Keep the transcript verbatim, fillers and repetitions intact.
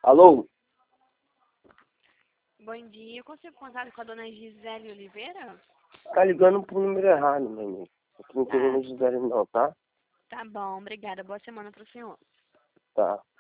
Alô? Bom dia, eu consigo contato com a dona Gisele Oliveira? Tá ligando pro número errado, meu amigo. Aqui não tem Tá, número de Gisele não, tá? tá bom, obrigada. Boa semana pro senhor. Tá.